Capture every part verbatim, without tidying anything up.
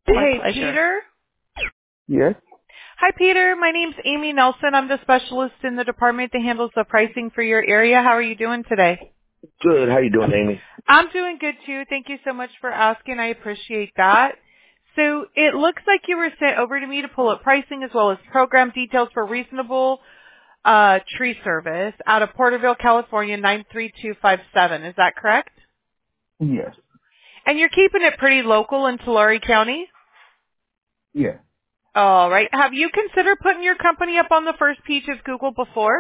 My Hey, pleasure. Peter. Yes. Hi, Peter. My name's Amy Nelson. I'm the specialist in the department that handles the pricing for your area. How are you doing today? Good. How you doing, Amy? I'm doing good, too. Thank you so much for asking. I appreciate that. So it looks like you were sent over to me to pull up pricing as well as program details for reasonable uh, tree service out of Porterville, California, nine three two five seven. Is that correct? Yes. And you're keeping it pretty local in Tulare County? Yes. All right. Have you considered putting your company up on the first page of Google before?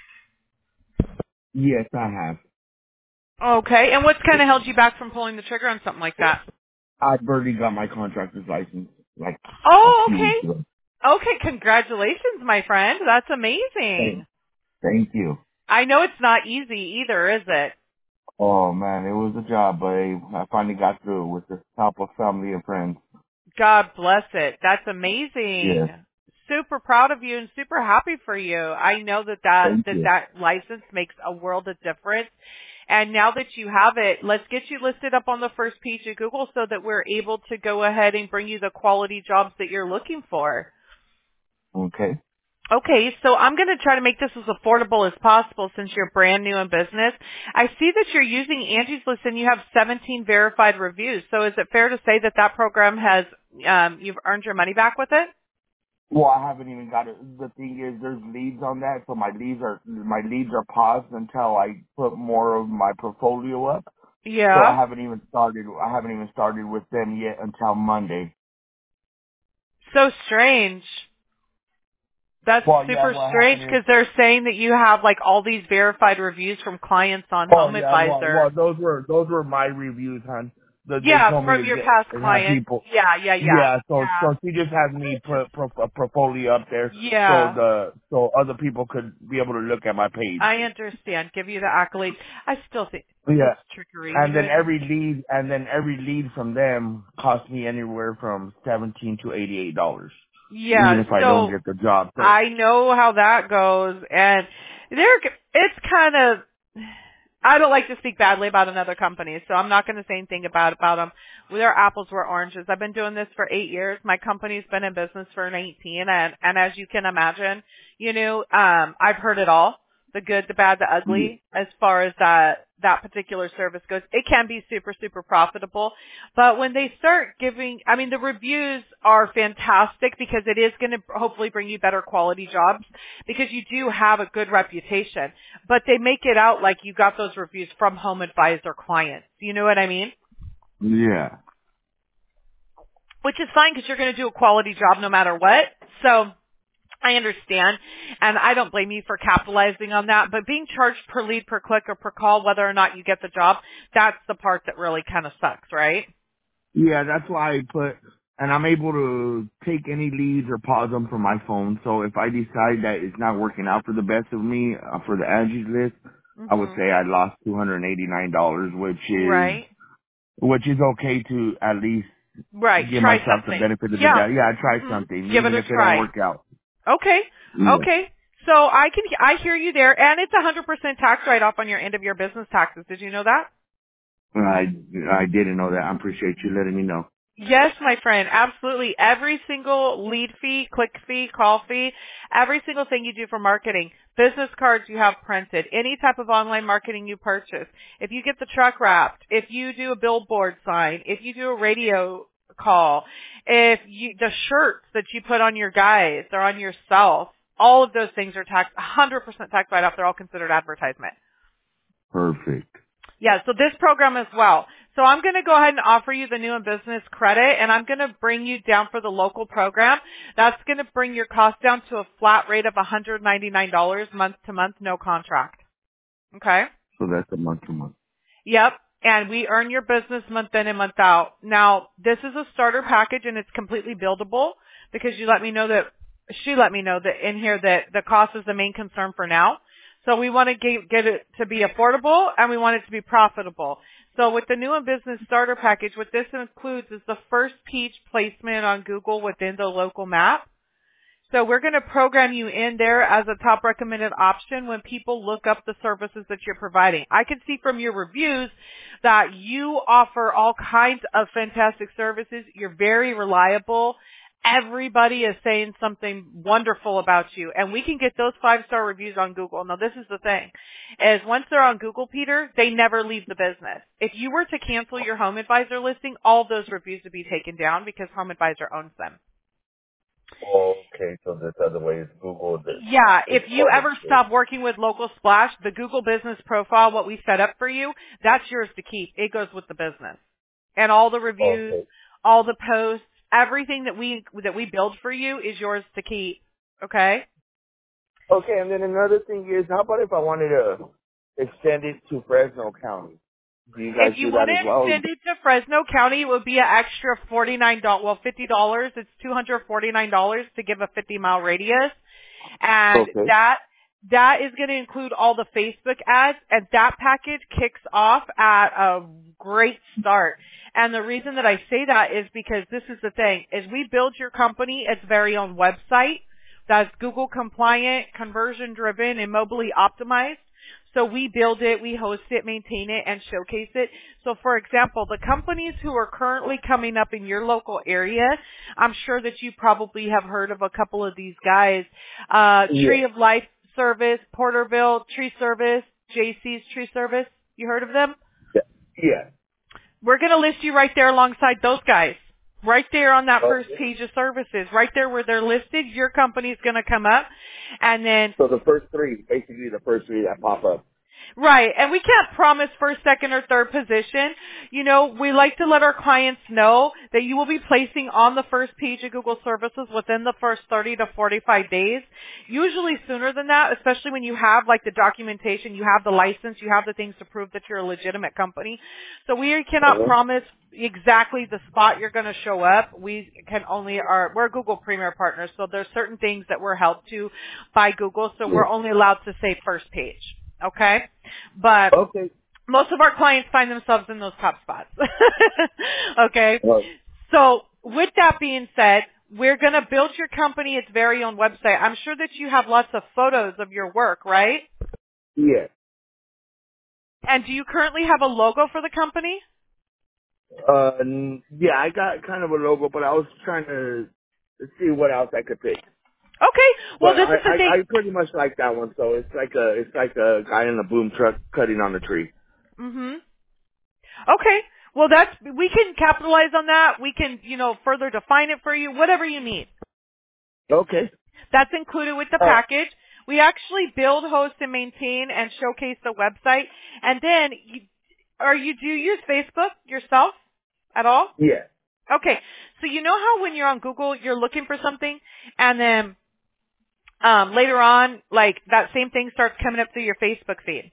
Yes, I have. Okay. And what's kind of held you back from pulling the trigger on something like that? I've already got my contractor's license like a Oh, few okay. weeks ago. Okay. Congratulations, my friend. That's amazing. Thank, thank you. I know it's not easy either, is it? Oh man, it was a job, but I finally got through with the help of family and friends. God bless it. That's amazing. Yes. Super proud of you and super happy for you. I know that that, Thank that, you. that license makes a world of difference. And now that you have it, let's get you listed up on the first page of Google so that we're able to go ahead and bring you the quality jobs that you're looking for. Okay. Okay, so I'm going to try to make this as affordable as possible since you're brand new in business. I see that you're using Angie's List and you have seventeen verified reviews. So is it fair to say that that program has, um, you've earned your money back with it? Well, I haven't even got it. The thing is, there's leads on that, so my leads are my leads are paused until I put more of my portfolio up. So I Yeah. haven't even started. I haven't even started with them yet until Monday. So strange. That's Well, yeah, super what strange happened is, because they're saying that you have like all these verified reviews from clients on oh Home yeah, well, Advisor. well, those were those were my reviews, hon. The, they Yeah, told me to from your get past and have clients. people. Yeah, yeah, yeah. Yeah, so Yeah. so she just had me put pro, a portfolio up there so Yeah. the so other people could be able to look at my page. I understand. Give you the accolade. I still think Yeah, it's trickery. You and know then what I mean? every lead and then every lead from them cost me anywhere from seventeen to eighty eight dollars, even Yeah. if I don't So get the job. So I know how that goes, and they're it's kind of. I don't like to speak badly about another company, so I'm not going to say anything about about them. They're apples, we're oranges. I've been doing this for eight years. My company's been in business for nineteen, and and as you can imagine, you know, um, I've heard it all. The good, the bad, the yeah, ugly, as far as that, that particular service goes. It can be super, super profitable. But when they start giving, I mean, the reviews are fantastic because it is going to hopefully bring you better quality jobs because you do have a good reputation. But they make it out like you got those reviews from Home Advisor clients. You know what I mean? yeah, Which is fine because you're going to do a quality job no matter what. So I understand, and I don't blame you for capitalizing on that, but being charged per lead, per click, or per call, whether or not you get the job, that's the part that really kind of sucks, right? yeah. That's why I put, and I'm able to take any leads or pause them from my phone. So if I decide that it's not working out for the best of me uh, for the Angie's List, I would hmm say I lost two hundred eighty nine dollars, which is Right. which is okay to at least Right. give Try myself the something. benefit of the Yeah. doubt. Yeah, I tried hmm something, Give it even a if it don't try. work out. Okay. Yeah. Okay. So I can, I hear you there, and it's a one hundred percent tax write-off on your end of your business taxes. Did you know that? I I didn't know that. I appreciate you letting me know. Yes, my friend, absolutely. Every single lead fee, click fee, call fee, every single thing you do for marketing, business cards you have printed, any type of online marketing you purchase, if you get the truck wrapped, if you do a billboard sign, if you do a radio call, if you, the shirts that you put on your guys or on yourself, all of those things are taxed, one hundred percent tax write-off. They're all considered advertisement. Perfect. Yeah, so this program as well. So I'm going to go ahead and offer you the new and business credit, and I'm going to bring you down for the local program. That's going to bring your cost down to a flat rate of one hundred ninety-nine dollars month to month, no contract. Okay? So that's a month to month. Yep. And we earn your business month in and month out. Now, this is a starter package, and it's completely buildable because you let me know that, she let me know that in here that the cost is the main concern for now. So we want to get, get it to be affordable, and we want it to be profitable. So with the new and business starter package, what this includes is the first page placement on Google within the local map. So we're going to program you in there as a top recommended option when people look up the services that you're providing. I can see from your reviews that you offer all kinds of fantastic services. You're very reliable. Everybody is saying something wonderful about you, and we can get those five-star reviews on Google. Now, this is the thing, is once they're on Google, Peter, they never leave the business. If you were to cancel your Home Advisor listing, all of those reviews would be taken down because Home Advisor owns them. Okay, so this other way is Google. This, Yeah, if you this ever stop working with Local Splash, the Google Business Profile, what we set up for you, that's yours to keep. It goes with the business. And all the reviews, Okay. all the posts, everything that we that we build for you is yours to keep. Okay? Okay, and then another thing is, how about if I wanted to extend it to Fresno County? Do you guys If you do want that as to well? extend it to Fresno County, it would be an extra forty-nine dollars, well, fifty dollars. It's two hundred forty-nine dollars to give a fifty-mile radius. And Okay. that that is going to include all the Facebook ads, and that package kicks off at a great start. And the reason that I say that is because this is the thing, is we build your company its very own website that's Google compliant, conversion driven, and mobily optimized. So we build it, we host it, maintain it, and showcase it. So for example, the companies who are currently coming up in your local area, I'm sure that you probably have heard of a couple of these guys. Uh, Yeah. Tree of Life Service, Porterville Tree Service, J C's Tree Service. You heard of them? Yeah. yeah. We're going to list you right there alongside those guys. Right there on that Oh, first yeah. page of services. Right there where they're listed, your company's going to come up. And then So the first three, basically the first three that pop up. right, and we can't promise first, second, or third position. You know, we like to let our clients know that you will be placing on the first page of Google services within the first thirty to forty-five days. Usually sooner than that, especially when you have like the documentation, you have the license, you have the things to prove that you're a legitimate company. So we cannot Uh-huh. promise exactly the spot you're going to show up. We can only are we're Google Premier partners, so there's certain things that we're held to by Google, so we're only allowed to say first page. Okay? But Okay. most of our clients find themselves in those top spots. Okay? Well, So with that being said, we're going to build your company its very own website. I'm sure that you have lots of photos of your work, right? yeah. And do you currently have a logo for the company? Uh, n- yeah, I got kind of a logo, but I was trying to see what else I could pick. Okay. Well, But this I, is the I, thing. I pretty much like that one. So it's like a, it's like a guy in a boom truck cutting on a tree. Mhm. Okay. Well, that's we can capitalize on that. We can, you know, further define it for you, whatever you need. Okay. That's included with the Uh, package. We actually build, host, and maintain and showcase the website. And then, you, are you do you use Facebook yourself at all? yeah. Okay. So you know how when you're on Google, you're looking for something, and then um, later on, like that same thing starts coming up through your Facebook feed.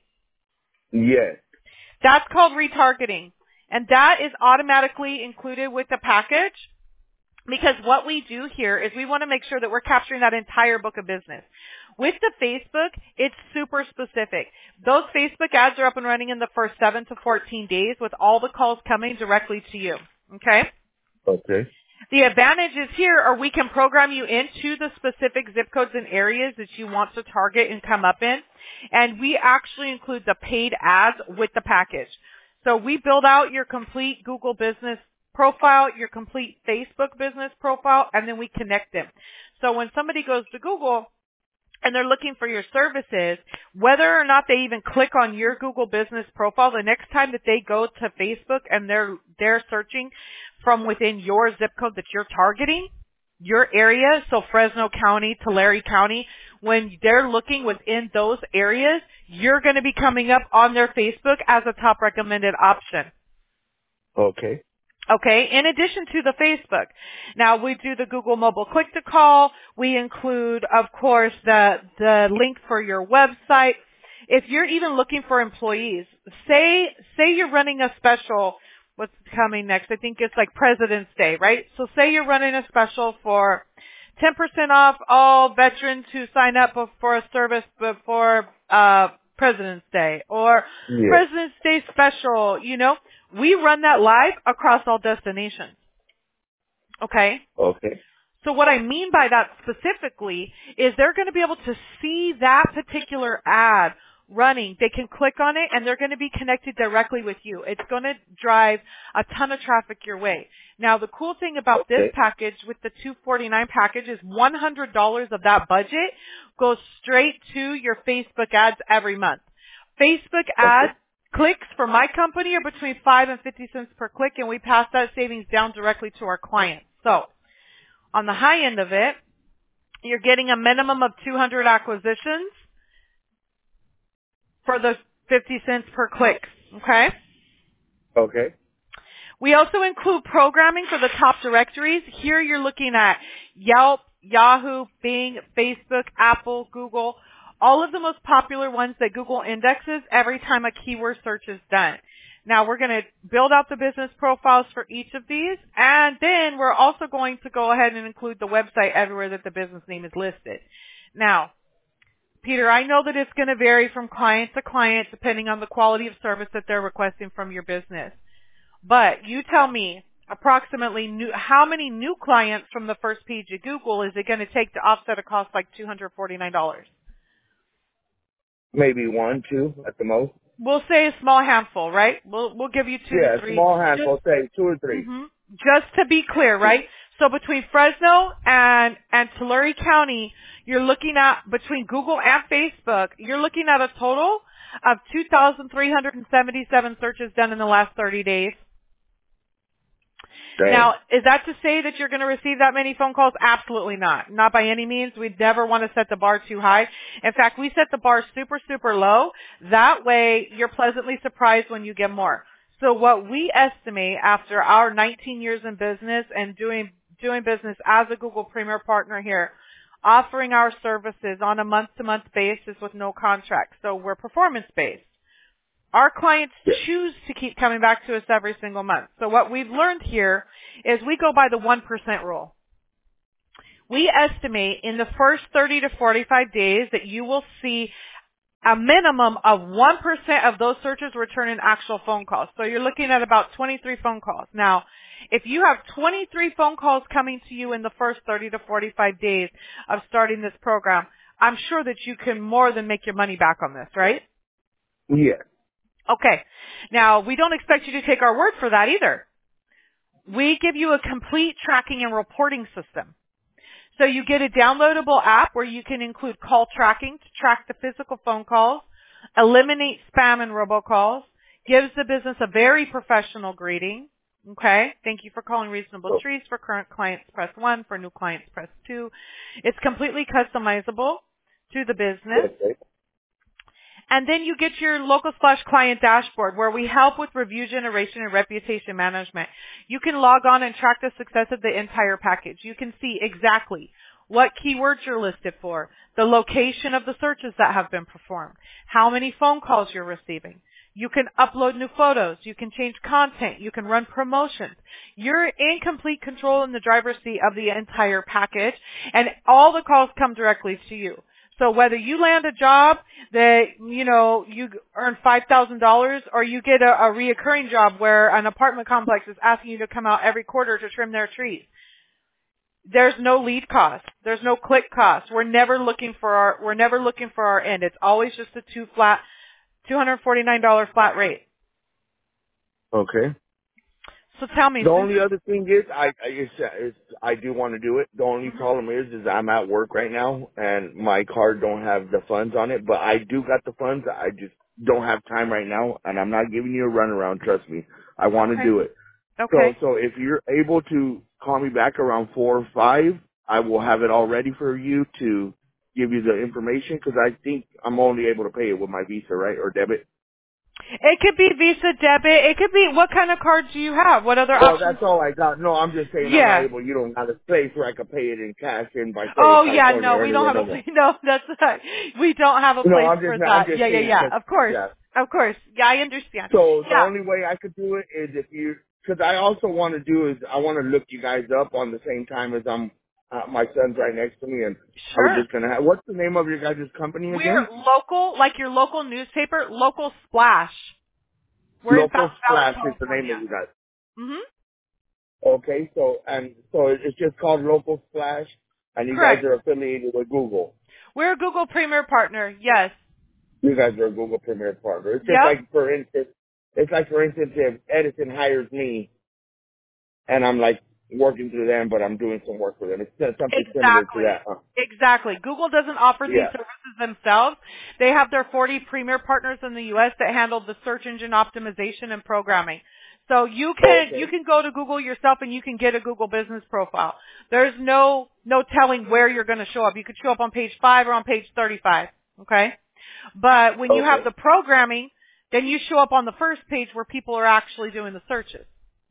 Yes. That's called retargeting. And that is automatically included with the package because what we do here is we want to make sure that we're capturing that entire book of business. With the Facebook, it's super specific. Those Facebook ads are up and running in the first seven to fourteen days with all the calls coming directly to you. Okay? Okay. The advantages here are we can program you into the specific zip codes and areas that you want to target and come up in. And we actually include the paid ads with the package. So we build out your complete Google business profile, your complete Facebook business profile, and then we connect them. So when somebody goes to Google and they're looking for your services, whether or not they even click on your Google business profile, the next time that they go to Facebook and they're they're searching from within your zip code that you're targeting, your area, so Fresno County, Tulare County, when they're looking within those areas, you're going to be coming up on their Facebook as a top recommended option. Okay. Okay, in addition to the Facebook. Now we do the Google mobile click to call. We include, of course, the, the link for your website. If you're even looking for employees, say, say you're running a special, what's coming next? I think it's like President's Day, right? So say you're running a special for ten percent off all veterans who sign up for a service before, uh, President's Day or Yeah. President's Day special, you know. We run that live across all destinations. Okay? Okay. So what I mean by that specifically is they're going to be able to see that particular ad running. They can click on it and they're going to be connected directly with you. It's going to drive a ton of traffic your way. Now the cool thing about this Okay. package with the two forty-nine package is one hundred dollars of that budget goes straight to your Facebook ads every month. Facebook ads Okay. clicks for my company are between five and fifty cents per click, and we pass that savings down directly to our clients. So on the high end of it, you're getting a minimum of two hundred acquisitions for the fifty cents per click, okay? Okay. We also include programming for the top directories. Here you're looking at Yelp, Yahoo, Bing, Facebook, Apple, Google, all of the most popular ones that Google indexes every time a keyword search is done. Now we're going to build out the business profiles for each of these, and then we're also going to go ahead and include the website everywhere that the business name is listed. Now, Peter, I know that it's going to vary from client to client depending on the quality of service that they're requesting from your business. But you tell me approximately new, how many new clients from the first page of Google is it going to take to offset a cost like two hundred forty-nine dollars? Maybe one, two at the most. We'll say a small handful, right? We'll we'll give you two Yeah, to three. small handful, Just, say two or three. hmm just to be clear, right? So between Fresno and and Tulare County, you're looking at between Google and Facebook, you're looking at a total of two thousand three hundred seventy-seven searches done in the last thirty days. Dang. Now, is that to say that you're going to receive that many phone calls? Absolutely not. Not by any means. We'd never want to set the bar too high. In fact, we set the bar super, super low. That way, you're pleasantly surprised when you get more. So what we estimate after our nineteen years in business and doing doing business as a Google Premier Partner here, offering our services on a month-to-month basis with no contract. So we're performance-based. Our clients Yeah. choose to keep coming back to us every single month. So what we've learned here is we go by the one percent rule. We estimate in the first thirty to forty-five days that you will see a minimum of one percent of those searches return in actual phone calls. So you're looking at about twenty-three phone calls. Now, if you have twenty-three phone calls coming to you in the first thirty to forty-five days of starting this program, I'm sure that you can more than make your money back on this, right? Yeah. Okay. Now, we don't expect you to take our word for that either. We give you a complete tracking and reporting system. So you get a downloadable app where you can include call tracking to track the physical phone calls, eliminate spam and robocalls, gives the business a very professional greeting. Okay. Thank you for calling Reasonable Oh. Trees. For current clients, press one. For new clients, press two. It's completely customizable to the business. Okay. And then you get your local slash client dashboard where we help with review generation and reputation management. You can log on and track the success of the entire package. You can see exactly what keywords you're listed for, the location of the searches that have been performed, how many phone calls you're receiving. You can upload new photos. You can change content. You can run promotions. You're in complete control in the driver's seat of the entire package, and all the calls come directly to you. So whether you land a job that, you know, you earn five thousand dollars or you get a, a reoccurring job where an apartment complex is asking you to come out every quarter to trim their trees, there's no lead cost. There's no click cost. We're never looking for our, we're never looking for our end. It's always just a two flat, two hundred forty-nine dollars flat rate. Okay. So tell me. The Since, only other thing is, I I, it's, it's, I do want to do it. The only Mhm. problem is, is I'm at work right now, and my card don't have the funds on it. But I do got the funds. I just don't have time right now, and I'm not giving you a runaround. Trust me, I want to Okay. do it. So, Okay. so if you're able to call me back around four or five, I will have it all ready for you to give you the information, because I think I'm only able to pay it with my Visa, right, or debit. It could be Visa, debit. It could be, what kind of cards do you have? What other Well, options? that's all I got. No, I'm just saying I'm not Yeah. able. You don't have a space where I could pay it in cash in by say Oh yeah, California no, or we don't anywhere. have No, a no. place. No, that's right. We don't have a No, place I'm for just I'm that. just Yeah, yeah, saying yeah. because Of course, yeah. of course. Yeah, I understand. So the Yeah, only way I could do it is if you, because I also want to do is I want to look you guys up on the same time as I'm. Uh, my son's right next to me, and I was sure. just gonna have. What's the name of your guys' company We're again? local, like your local newspaper, Local Splash. We're in Local Fountain Valley, Splash is the name California. of you guys. Mhm. Okay, so and so it's just called Local Splash, and you guys Correct. are affiliated with Google. We're a Google Premier partner. Yes. You guys are a Google Premier partner. It's just Yep. like, for instance, it's like for instance, if Edison hires me, and I'm like working through them, but I'm doing some work for them. It's just something similar to Exactly. that. Huh? Exactly. Google doesn't offer these Yeah. services themselves. They have their forty premier partners in the U S that handle the search engine optimization and programming. So you can you Okay. can go to Google yourself and you can get a Google business profile. There's no no telling where you're going to show up. You could show up on page five or on page thirty-five. Okay? But when you have Okay. the programming, then you show up on the first page where people are actually doing the searches.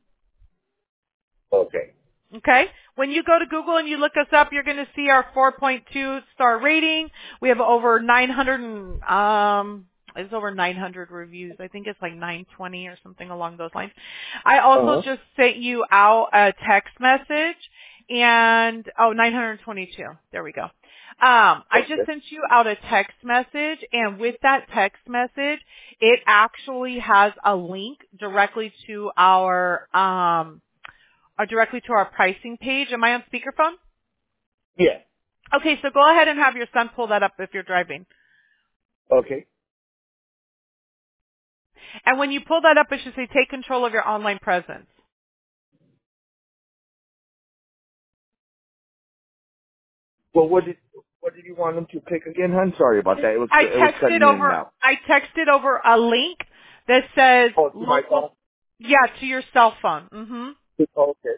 Okay. Okay? When you go to Google and you look us up, you're going to see our four point two star rating. We have over nine hundred and, um, it's over nine hundred reviews. I think it's like nine twenty or something along those lines. I Uh also huh. just sent you out a text message and, oh, nine hundred twenty-two. There we go. Um, I just Okay. sent you out a text message, and with that text message, it actually has a link directly to our, um, or directly to our pricing page. Am I on speakerphone? Yeah. Okay, so go ahead and have your son pull that up if you're driving. Okay. And when you pull that up, it should say take control of your online presence. Well, what did what did you want them to click again, hon? Sorry about that. It was I it was texted cutting in and over, out. I texted over a link that says Oh, to my local, phone. yeah, to your cell phone. hmm Okay.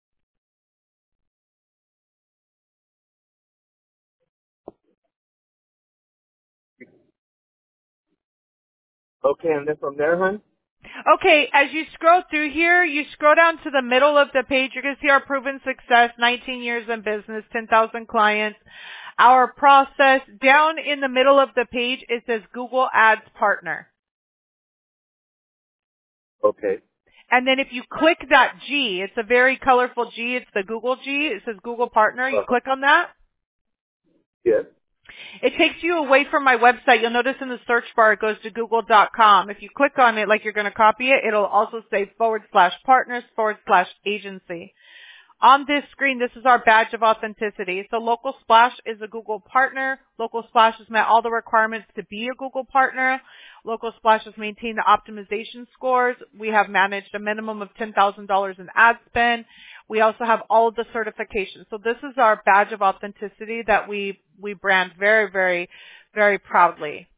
Okay, and then from there, hon. Okay, as you scroll through here, you scroll down to the middle of the page, you're going to see our proven success, nineteen years in business, ten thousand clients. Our process, down in the middle of the page, it says Google Ads Partner. Okay. And then if you click that G, it's a very colorful G, it's the Google G, it says Google Partner, you Uh huh. click on that. Yes. It takes you away from my website. You'll notice in the search bar it goes to google dot com. If you click on it like you're going to copy it, it'll also say forward slash partners forward slash agency. On this screen, this is our badge of authenticity. So Local Splash is a Google partner. Local Splash has met all the requirements to be a Google partner. Local Splash has maintained the optimization scores. We have managed a minimum of ten thousand dollars in ad spend. We also have all of the certifications. So this is our badge of authenticity that we, we brand very, very, very proudly.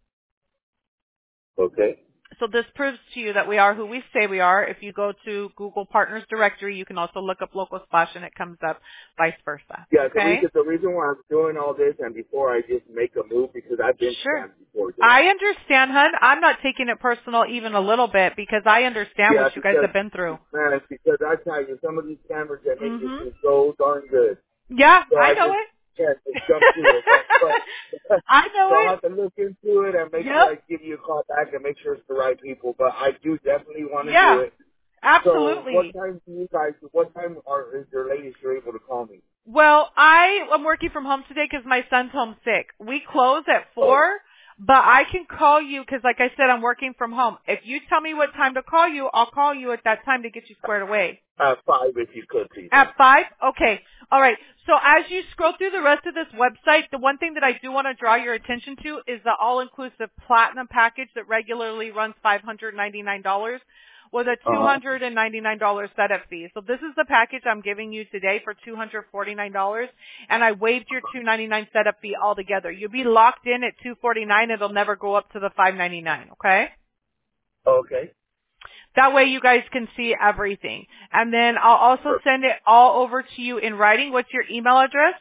Okay. So this proves to you that we are who we say we are. If you go to Google Partners Directory, you can also look up Local Splash and it comes up vice versa. Yeah, the Okay? reason the reason why I'm doing all this and before I just make a move because I've been Sure. scammed before this. I understand, hun. I'm not taking it personal even a little bit because I understand Yeah, what you guys because have been through. man, because I tell you, some of these scammers that make this Mhm. seem so darn good. Yeah, So I I know just it. can't just jump to it. But but I so know I'll it. have to look into it and make sure Yep. I give you a call back and make sure it's the right people. But I do definitely want to do Yeah. it. So what Absolutely. time do you guys? What time are is your ladies you're able to call me? Well, I am working from home today because my son's home sick. We close at Oh, four, but I can call you because, like I said, I'm working from home. If you tell me what time to call you, I'll call you at that time to get you squared away. at five if you could, please. At five? Okay. All right. So as you scroll through the rest of this website, the one thing that I do want to draw your attention to is the all-inclusive platinum package that regularly runs five hundred ninety-nine dollars with a Uh two huh. hundred ninety-nine dollars setup fee. So this is the package I'm giving you today for two hundred forty-nine dollars, and I waived your two hundred ninety-nine dollars setup fee altogether. You'll be locked in at two hundred forty-nine dollars. It'll never go up to the five hundred ninety-nine dollars, okay? Okay. That way you guys can see everything. And then I'll also Perfect. send it all over to you in writing. What's your email address?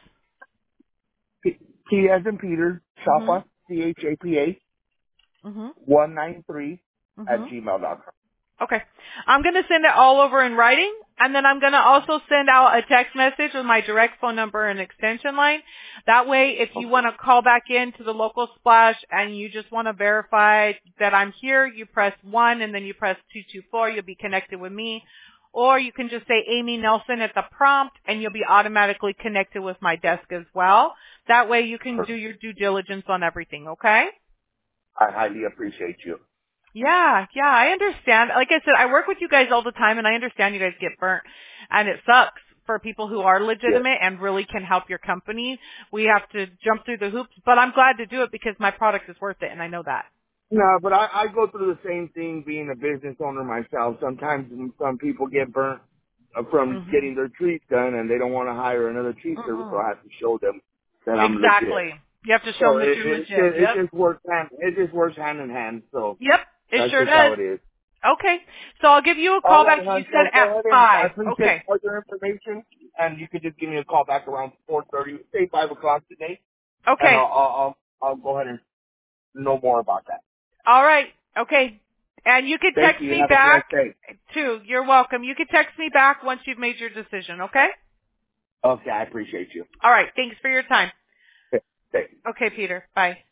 P, P as in Peter, Mhm. Chapa, C H A P A, Mhm. one nine three at Mhm. gmail dot com. Okay. I'm going to send it all over in writing, and then I'm going to also send out a text message with my direct phone number and extension line. That way, if you want to call back in to the Local Splash and you just want to verify that I'm here, you press one and then you press two two four. You'll be connected with me. Or you can just say Amy Nelson at the prompt and you'll be automatically connected with my desk as well. That way you can do your due diligence on everything, okay? I highly appreciate you. Yeah, yeah, I understand. Like I said, I work with you guys all the time, and I understand you guys get burnt, and it sucks for people who are Yeah. legitimate and really can help your company. We have to jump through the hoops, but I'm glad to do it because my product is worth it, and I know that. No, but I, I go through the same thing being a business owner myself. Sometimes some people get burnt uh, from Mhm. getting their trees done and they don't want to hire another tree service, so Mhm. I have to show them that I'm legit. Exactly. You have to show So them that it, you're it, legit. it, it Yep. just works hand, it just works hand in hand. So Yep. It that's sure just how does. it is. Okay. So I'll give you a All call right, back. You hon. said So at go ahead and I five. appreciate Okay. all your information, and you could just give me a call back around four thirty, say five o'clock today, and I'll, Okay. I'll I'll I'll go ahead and know more about that. All right. Okay. And you can Thank text you. me Have a back blessed day. too. You're welcome. You can text me back once you've made your decision, okay? Okay, I appreciate you. All right. Thanks for your time. Thank you. Okay, Peter. Bye.